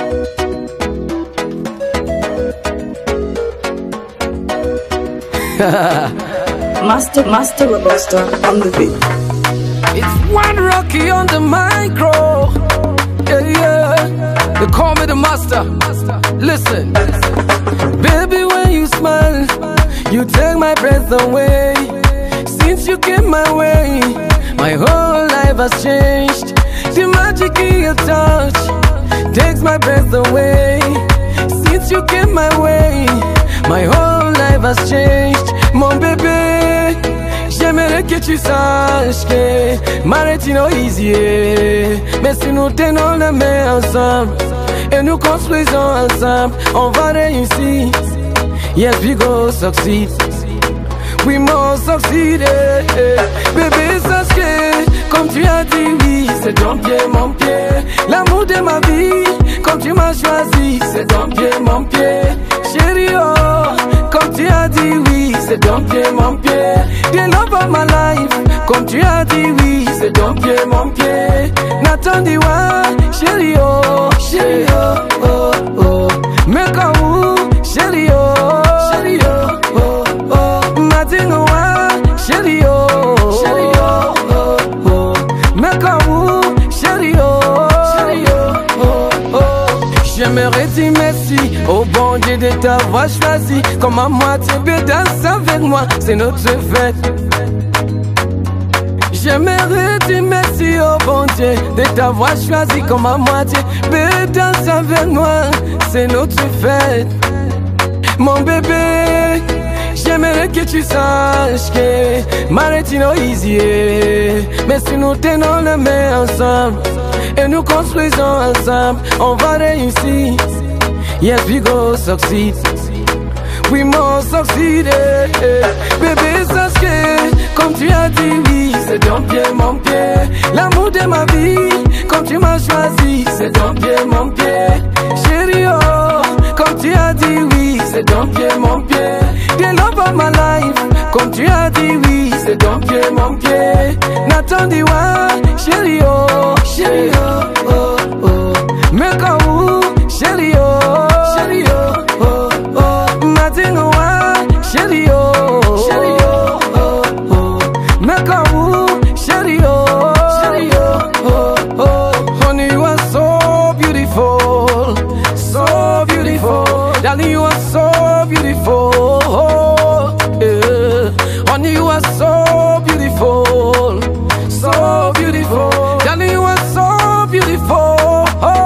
Master Robusta on the beat. It's one Rocky on the micro. Yeah, yeah. They call me the master. Listen, baby, when you smile, you take my breath away. Since you came my way, my whole life has changed. The magic in your touch takes my breath away. Since you came my way, my whole life has changed. Mon bébé, j'aimerais que tu saches que m'arrêter non easy. Mais si nous tenons la main ensemble et nous construisons ensemble, on va réussir. Yes, we go succeed. We must succeed. Bébé, sache que comme tu as dit oui, c'est ton pied, mon pied. L'amour de ma vie, comme tu m'as choisi, c'est ton pied, mon pied. Chérie, oh, comme tu as dit oui, c'est ton pied, mon pied. The love of my life, comme tu as dit oui, c'est ton pied, mon pied. N'attendiwa, chérie, oh, chérie, oh, oh, oh. Mais quand chérie, oh, chérie, oh, oh, oh. Madinoa, chérie, oh, chérie, oh, oh, oh. Mais quand chérie, oh, chérie, oh, oh, oh. J'aimerais dire merci au bon Dieu de t'avoir choisi. Comme à moitié, danse avec moi, c'est notre fête. J'aimerais dire merci au bon Dieu de t'avoir choisi. Comme à moitié, danse avec moi, c'est notre fête. Mon bébé, j'aimerais que tu saches que m'arrêter non easy. Mais si nous tenons les mains ensemble et nous construisons ensemble, on va réussir. Yes, we go succeed. We must succeed. Bébé, sache que comme tu as dit oui, c'est ton pied, mon pied. L'amour de ma vie, comme tu m'as choisi, c'est ton pied, mon pied. Chérie, oh, comme tu as dit oui, c'est ton pied, mon pied. The love of my life, comme tu as dit oui, c'est ton pied, mon pied. N'attendiwa, chérie, oh, chérie, oh, oh, oh. Mais quand chérie, oh, chérie, oh, oh, oh. Madinoa, chérie, oh, chérie, oh, oh, oh. Mais quand chérie, oh, chérie, oh, oh, oh. Honey, you are so beautiful, so beautiful. Darling, you are so beautiful. Yeah. Honey, you are so beautiful, so beautiful. Darling, you are so beautiful.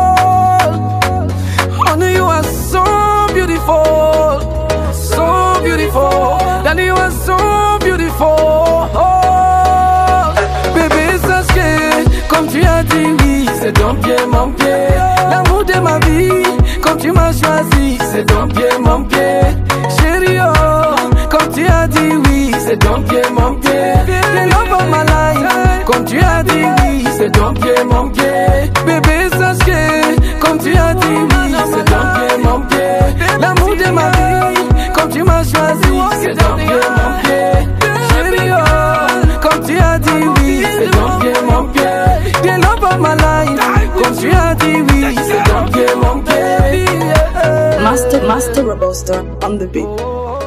Honey, you are so beautiful, so beautiful. Darling, you are so beautiful. Bébé, sache que comme tu as dit oui, c'est ton pied, mon pied. L'amour de ma vie, comme tu m'as choisi, c'est ton pied, mon pied. Chérie, oh, comme tu as dit oui, c'est ton pied, mon pied. The love of my life, comme tu as dit oui, c'est ton pied, mon pied. Bébé, sache que comme tu as dit oui, c'est ton pied, mon pied. L'amour de ma vie, comme tu m'as choisi, c'est ton pied, mon pied. Chérie, oh, comme tu as dit oui, c'est ton pied, mon pied. The love of my life, comme tu as dit oui, c'est ton pied, mon pied. Master Robusta on the beat.